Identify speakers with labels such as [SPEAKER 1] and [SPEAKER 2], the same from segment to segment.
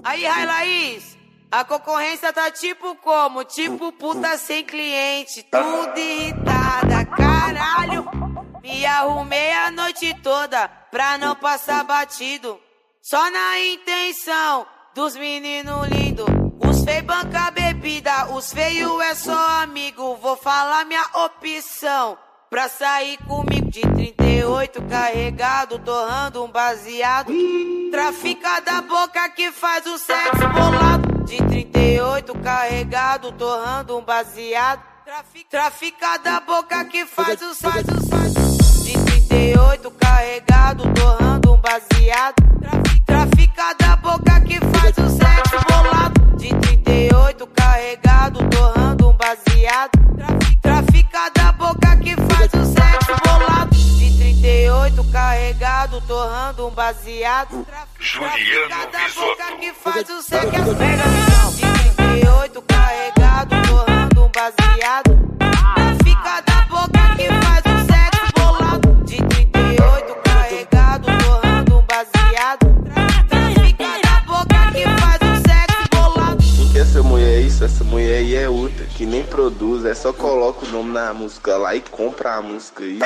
[SPEAKER 1] Aí, Laís, a concorrência tá tipo como? Tipo puta sem cliente, tudo irritada, caralho. Me arrumei a noite toda pra não passar batido, só na intenção dos meninos lindos. Os feios banca bebida, os feios é só amigo. Vou falar minha opção pra sair comigo. De 38 carregado, torrando um baseado. Trafica da boca que faz o sexo bolado. De 38 carregado, torrando um baseado. Trafica da boca que faz o sexo. De 38 carregado, torrando um baseado. Trafica da boca que faz o sexo bolado. De 38 carregado, torrando um baseado. Trafica da boca que faz o sexo bolado. De 38 carregado, torrando um baseado.
[SPEAKER 2] Juliano
[SPEAKER 1] da boca que faz o sexo.
[SPEAKER 2] Visoto.
[SPEAKER 1] De 38 carregado, torrando um baseado. Trafica da boca que faz o sexo bolado. De 38 carregado, torrando um baseado. Trafica da boca que faz o sexo bolado.
[SPEAKER 3] Quem que essa mulher é isso? Essa mulher aí é outra, que nem produz, é só coloca o nome na música lá e compra a música aí.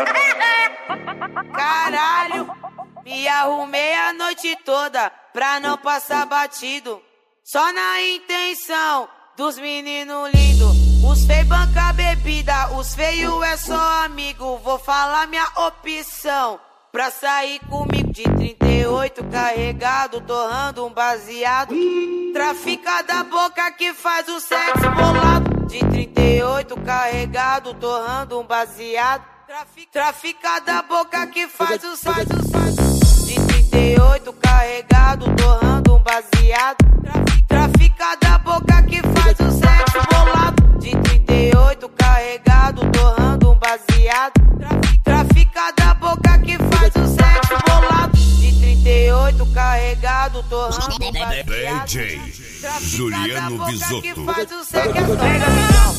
[SPEAKER 1] Caralho, me arrumei a noite toda pra não passar batido, só na intenção dos meninos lindos. Os feios banca bebida, os feios é só amigo. Vou falar minha opção pra sair comigo. De 38 carregado, torrando um baseado. Trafica da boca que faz o sexo bolado. De 38 carregado, torrando um baseado. Trafica da boca que faz o sexo. De 38 carregado, torrando um baseado. Trafica da boca que faz o sexo bolado. De 38 carregado, torrando um baseado. Trafica da boca que faz o sexo bolado. De 38 carregado, torrando um baseado.
[SPEAKER 2] DJ Juliano Visoto.
[SPEAKER 1] Que faz o sexo.